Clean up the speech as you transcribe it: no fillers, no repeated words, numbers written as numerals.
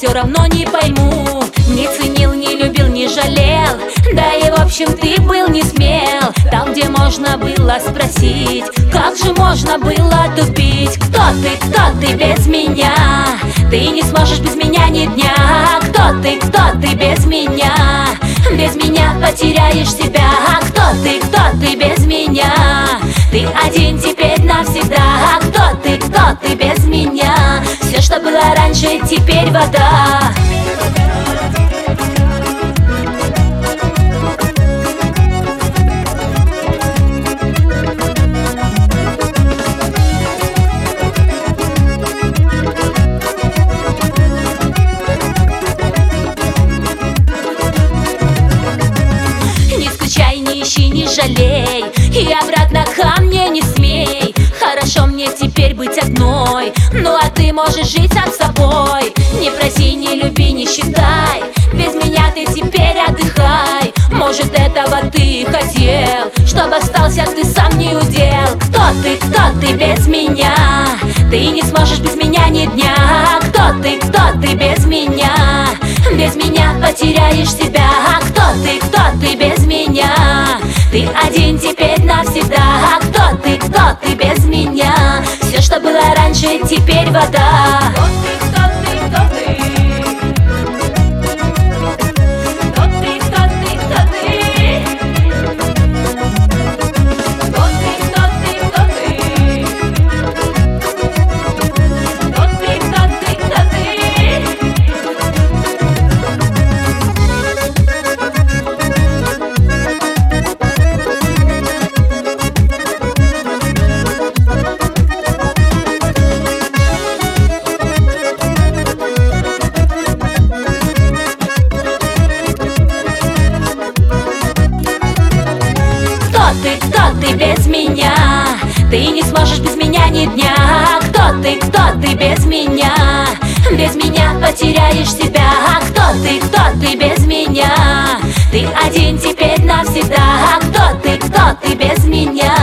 все равно не пойму. Не ценил, не любил, не жалел, да и в общем ты был не смел. Там, где можно было спросить, как же можно было тупить? Кто ты без меня? Ты не сможешь без меня ни дня. Кто ты без меня? Без меня потеряешь себя. Кто ты без меня? Ты один теперь навсегда. Кто ты без меня? Все, что было раньше, теперь вода. Не ищи, не жалей, и обратно ко мне не смей. Хорошо мне теперь быть одной, ну а ты можешь жить сам собой. Не проси, не люби, не считай, без меня ты теперь отдыхай. Может, этого ты хотел, чтобы остался ты сам не удел. Кто ты без меня? Ты не сможешь без меня ни дня. Кто ты без меня? Без меня потеряешь себя. Кто ты без меня? Ты один теперь навсегда. Кто ты без меня? Все, что было раньше, теперь вода. Кто ты без меня? Ты не сможешь без меня ни дня. Кто ты без меня? Без меня потеряешь себя. Кто ты без меня? Ты один теперь навсегда. Кто ты без меня?